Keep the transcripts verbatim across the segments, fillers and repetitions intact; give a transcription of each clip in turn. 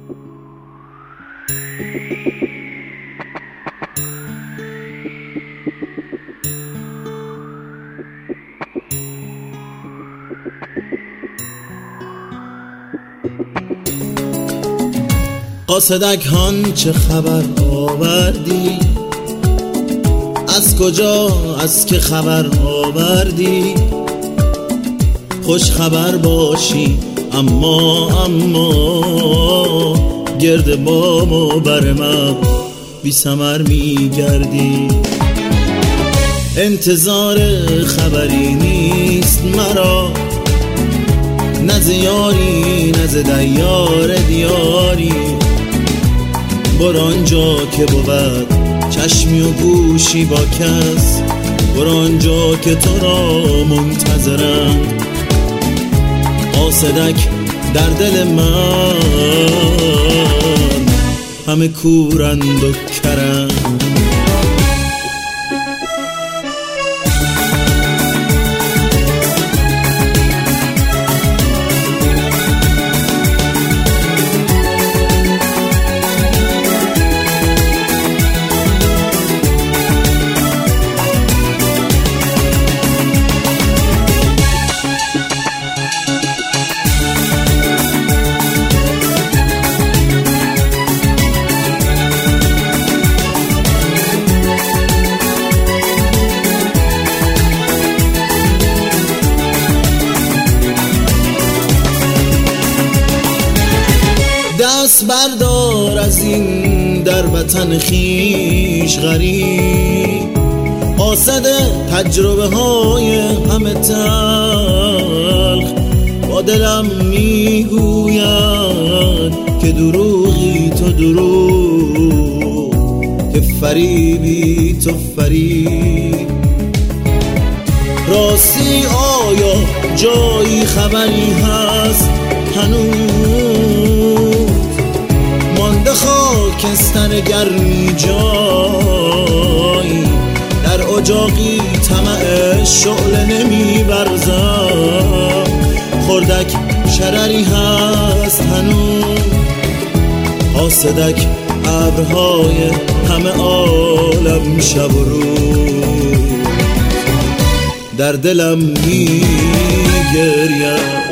قاصدک هان چه خبر آوردی؟ از کجا از که خبر آوردی؟ خوش خبر باشی اما اما گرد بام و بر من بی ثمر می گردی. انتظار خبری نیست مرا، نه ز یاری نه ز دیار دیاری. برو آنجا که بود چشمی و گوشی با کس، برو آنجا که تو را منتظرند. قاصدک در دل من همه کورند و کرند. دست بردار از این در وطن خیش غریب، قاصد تجربه های همه تلخ. با دلم میگوید که دروغی تو دروغ، که فریبی تو فریب. راستی آیا جایی خبری هست هنوز؟ مانده خاکستر گرمی جایی، در اجاقی طمع شعله نمی برزم. خردک شرری هست هنوز، قاصدک ابرهای همه عالم شب و روز در دلم می گرید.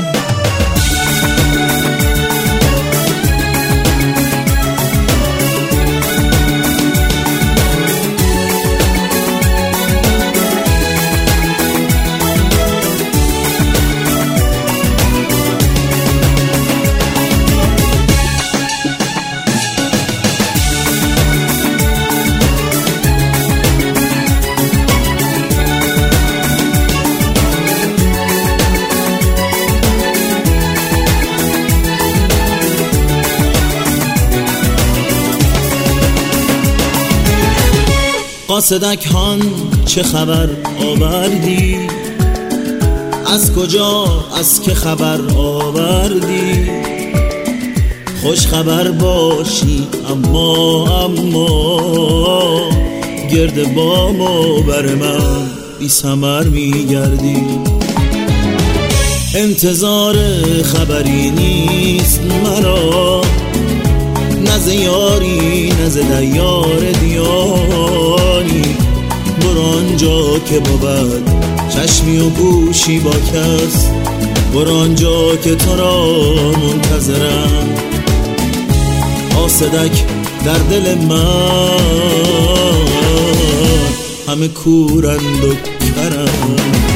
قاصدک هان چه خبر آوردی؟ از کجا از که خبر آوردی؟ خوش خبر باشی اما اما گرد بام و بر من بی ثمر می گردی. انتظار خبری نیست مرا، نه ز یاری نه ز دیار دیاری. برو آنجا که بود چشمی و گوشی با کس، برو آنجا که تو را منتظرم. قاصدک در دل من همه کورند و کرند.